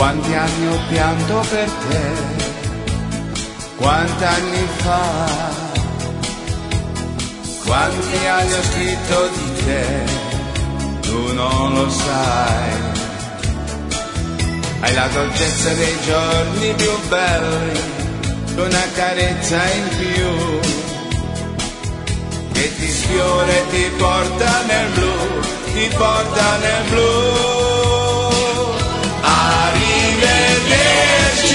Quanti anni ho pianto per te, quanti anni fa, quanti anni ho scritto di te, tu non lo sai. Hai la dolcezza dei giorni più belli, una carezza in più, che ti sfiora e ti porta nel blu, ti porta nel blu. Arrivederci,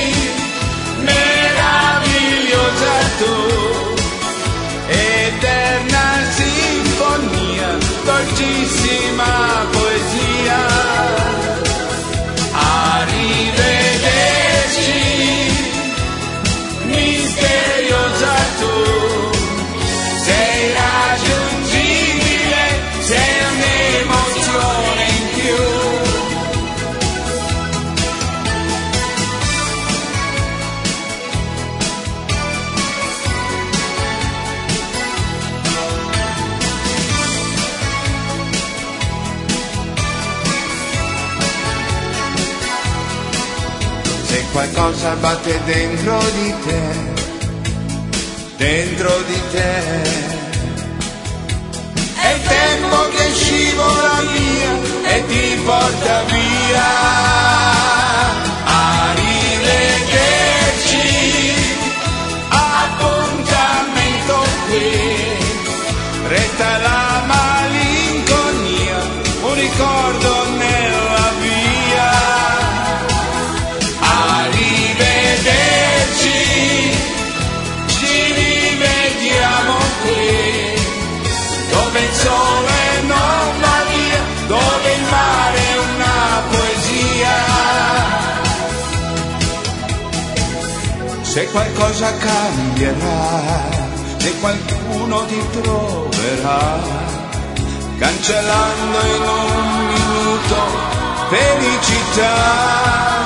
meravigliosa tu, eterna sinfonia, dolcissima poesia. Arrivederci, misteriosa tu, sei raggiungibile, sei un'emozione in più. Se qualcosa batte dentro di te, è il tempo che scivola via e ti porta via. Arrivederci, appuntamento qui, resta la malinconia, un ricordo nella via. Arrivederci, ci rivediamo qui, dove il sole non va via, dove il mare è una poesia. Se qualcosa cambierà, se qualcuno ti troverà, cancellando in un minuto felicità.